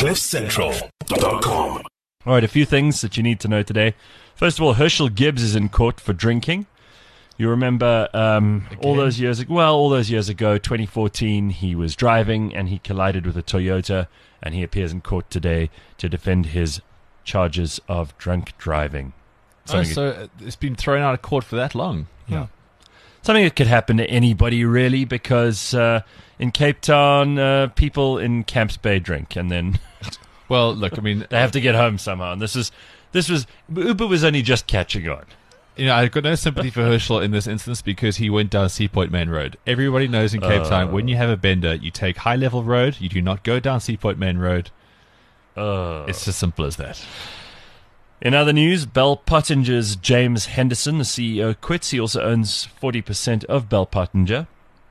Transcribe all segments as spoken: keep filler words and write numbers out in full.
cliff central dot com. All right, a few things that you need to know today. First of all, Herschel Gibbs is in court for drinking. You remember um, all those years ago, well, all those years ago, twenty fourteen, he was driving and he collided with a Toyota, and he appears in court today to defend his charges of drunk driving. Oh, so it's been thrown out of court for that long? Yeah. Something that could happen to anybody, really, because uh, in Cape Town, uh, people in Camps Bay drink, and then... Well, look, I mean... they have to get home somehow, and this is... This was... Uber was only just catching on. You know, I've got no sympathy for Herschel in this instance because he went down Seapoint Main Road. Everybody knows in Cape uh, Town, when you have a bender, you take high-level road, you do not go down Seapoint Main Road. Uh, it's as simple as that. In other news, Bell Pottinger's James Henderson, the C E O, quits. He also owns forty percent of Bell Pottinger.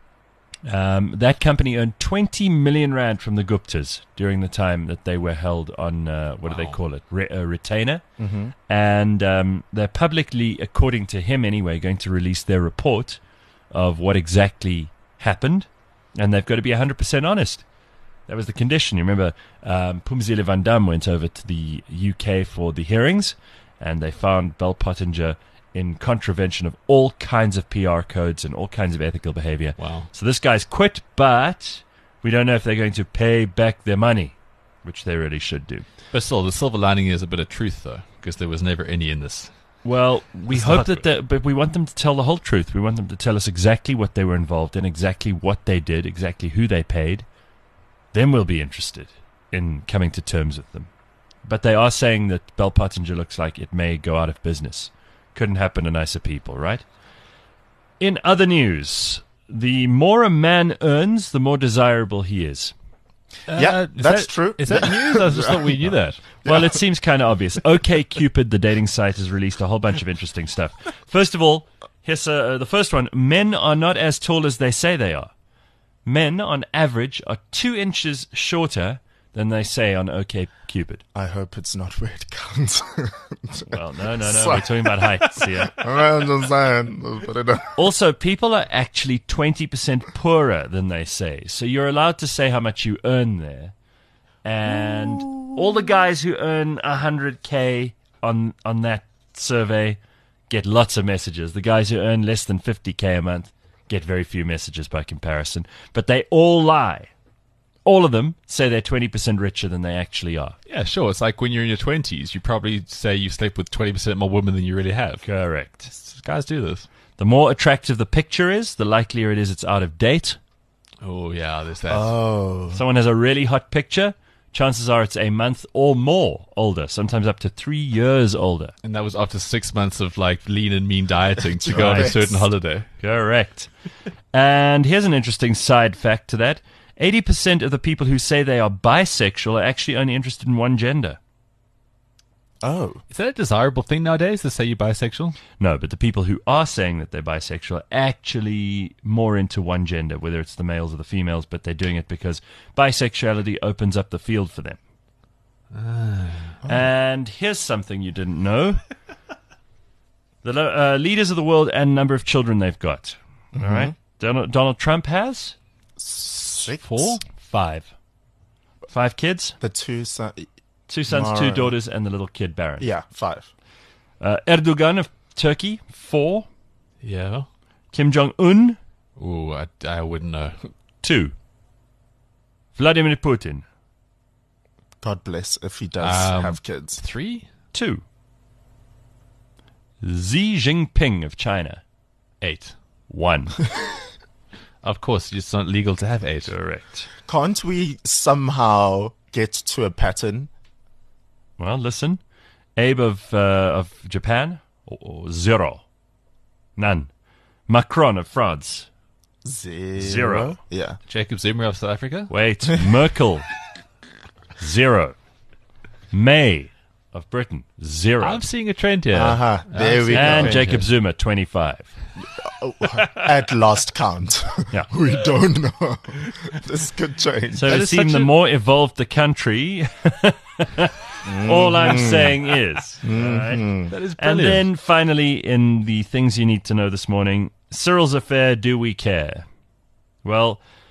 Um, that company earned twenty million rand from the Guptas during the time that they were held on, uh, what wow. do they call it, Re- a retainer. Mm-hmm. And um, they're publicly, according to him anyway, going to release their report of what exactly happened. And they've got to be one hundred percent honest. That was the condition. You remember um, Pumzile van Dam went over to the U K for the hearings, and they found Bell Pottinger in contravention of all kinds of P R codes and all kinds of ethical behavior. Wow. So this guy's quit, but we don't know if they're going to pay back their money, which they really should do. But still, the silver lining is a bit of truth, though, because there was never any in this. Well, we It's hope not- that, they, but we want them to tell the whole truth. We want them to tell us exactly what they were involved in, exactly what they did, exactly who they paid. Then we'll be interested in coming to terms with them. But they are saying that Bell Pottinger looks like it may go out of business. Couldn't happen to nicer people, right? In other news, the more a man earns, the more desirable he is. Yeah, is that's that- true. Is that news? I just thought we knew that. Well, it seems kind of obvious. OkCupid, the dating site, has released a whole bunch of interesting stuff. First of all, here's uh, the first one. Men are not as tall as they say they are. Men, on average, are two inches shorter than they say on OkCupid. I hope it's not where it counts. Well, no, no, no. We're talking about heights here. I'm just saying. Put it up. Also, people are actually twenty percent poorer than they say. So you're allowed to say how much you earn there. And all the guys who earn one hundred K on, on that survey get lots of messages. The guys who earn less than fifty K a month get very few messages by comparison. But they all lie. All of them say they're twenty percent richer than they actually are. Yeah, sure. It's like when you're in your twenties, you probably say you slept with twenty percent more women than you really have. Correct. Guys do this. The more attractive the picture is, the likelier it is it's out of date. Oh, yeah, there's that. Oh. Someone has a really hot picture, chances are it's a month or more older, sometimes up to three years older. And that was after six months of like lean and mean dieting to go on a Right. certain holiday. Correct. And here's an interesting side fact to that. eighty percent of the people who say they are bisexual are actually only interested in one gender. Oh. Is that a desirable thing nowadays to say you're bisexual? No, but the people who are saying that they're bisexual are actually more into one gender, whether it's the males or the females, but they're doing it because bisexuality opens up the field for them. Ah. And here's something you didn't know. The lo- uh, leaders of the world and number of children they've got. All right? Donald, Donald Trump has Six? four? Five. Five kids? The two son- Two sons, two Mara. daughters, and the little kid Baron. Yeah, five. Uh, Erdogan of Turkey, four. Yeah. Kim Jong-un, Ooh, I, I wouldn't know. two. Vladimir Putin, God bless if he does Um, have kids. Three? two. Xi Jinping of China, Eight. one. Of course, it's not legal to have eight. Correct. Can't we somehow get to a pattern? Well, listen. Abe of uh, of Japan, oh, oh, zero. None. Macron of France, Zero. Zero. Yeah. Jacob Zuma of South Africa? wait. Merkel, zero. May of Britain, zero. I'm seeing a trend here. Uh-huh. There I'm we seeing a go. and trend Jacob here. Zuma, twenty-five. Oh, at last count. Yeah. We don't know. This could change. So That it is seems such the a- more evolved the country, all I'm saying is. all right? That is And brilliant. then finally, in the things you need to know this morning, Cyril's affair, do we care? Well,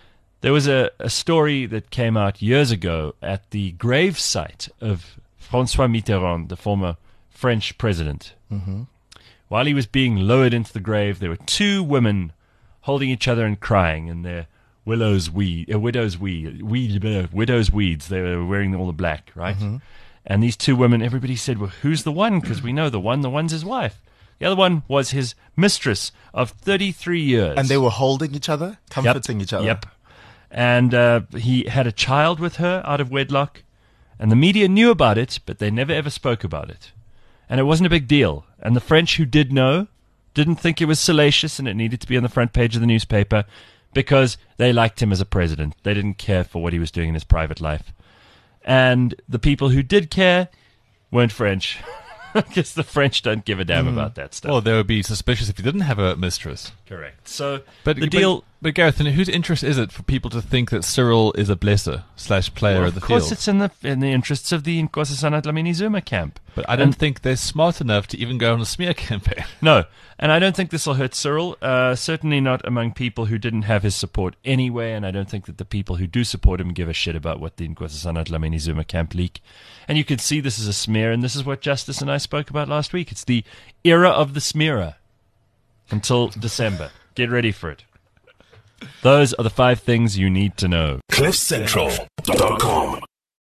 There was a, a story that came out years ago at the grave site of François Mitterrand, the former French president. Mm-hmm. While he was being lowered into the grave, there were two women holding each other and crying in their willow's weed, uh, widow's weed, weed, uh, widow's weeds. They were wearing all the black, right? Mm-hmm. And these two women, everybody said, well, who's the one? Because we know the one, the one's his wife. The other one was his mistress of thirty-three years. And they were holding each other, comforting Yep, each other. Yep. And uh, he had a child with her out of wedlock. And the media knew about it, but they never ever spoke about it. And it wasn't a big deal. And the French who did know didn't think it was salacious and it needed to be on the front page of the newspaper because they liked him as a president. They didn't care for what he was doing in his private life. And the people who did care weren't French. Because the French don't give a damn Mm. about that stuff. Well, they would be suspicious if you didn't have a mistress. Correct. So But the but- deal... But, Gareth, in whose interest is it for people to think that Cyril is a blesser slash player Well, of the of course, field? it's in the in the interests of the Nkosazana Dlamini Zuma camp. But I don't And- think they're smart enough to even go on a smear campaign. No, and I don't think this will hurt Cyril. Uh, certainly not among people who didn't have his support anyway, and I don't think that the people who do support him give a shit about what the Nkosazana Dlamini Zuma camp leak. And you can see this is a smear, and this is what Justice and I spoke about last week. It's the era of the smearer until December. Get ready for it. Those are the five things you need to know. cliff central dot com